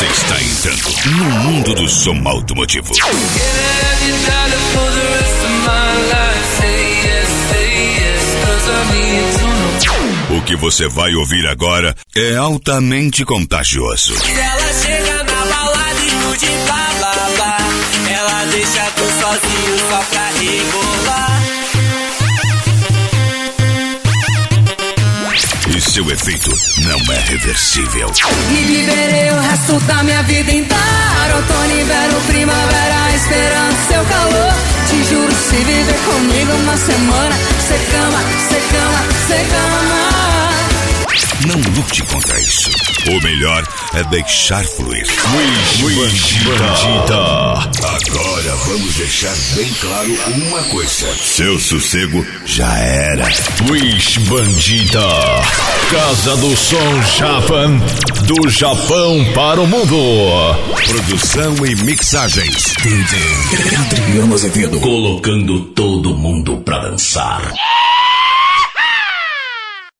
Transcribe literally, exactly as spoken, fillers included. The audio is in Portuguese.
Você está entrando no mundo do som automotivo. O que você vai ouvir agora é altamente contagioso. Se ela chega na balada e nude blá blá blá, ela deixa tu sozinho só pra rebolar. E seu efeito não é reversível. E viverei o resto da minha vida inteira, outono, inverno, primavera, esperando seu calor. Te juro, se viver comigo uma semana, cê cama, cê cama, cê cama. Não lute contra isso. O melhor é deixar fluir. Wish Bandita. Agora vamos deixar bem claro uma coisa. Seu sossego já era. Wish Bandita. Casa do Som Japan. Do Japão para o mundo. Produção e mixagens. Adriano Azevedo. Colocando todo mundo pra dançar.